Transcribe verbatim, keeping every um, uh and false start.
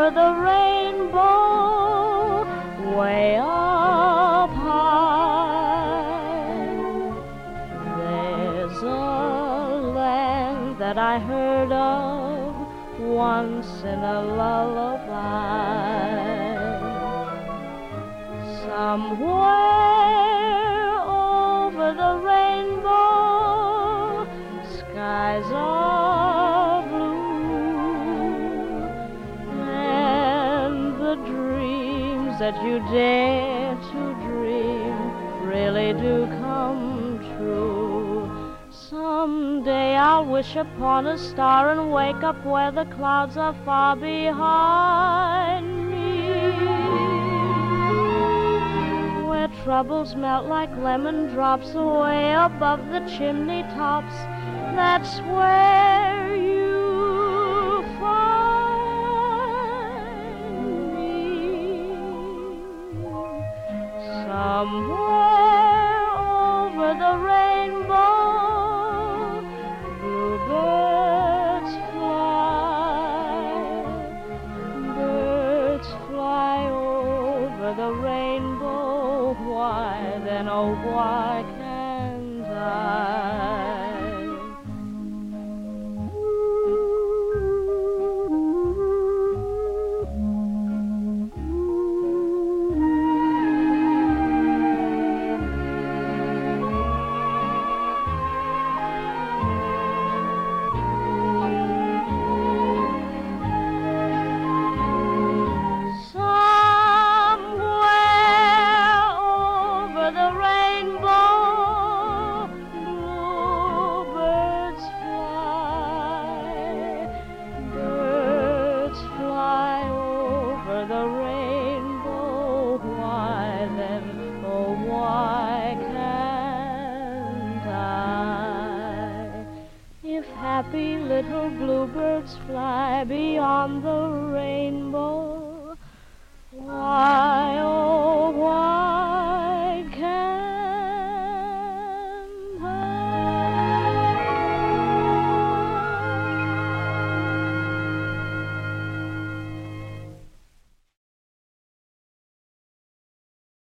over the rainbow, way up high. There's a land that I heard of once in a lullaby. Somewhere over the rainbow, skies are blue, and the dreams that you dare to dream really do come true. Someday I'll wish upon a star and wake up where the clouds are far behind me, where troubles melt like lemon drops away above the chimney tops. That's where you find me. Somewhere over the rainbow, bluebirds fly, birds fly over the rainbow. Why then, oh why can't I? The rainbow, why then, oh why can't I? If happy little bluebirds fly beyond the rainbow, why, oh why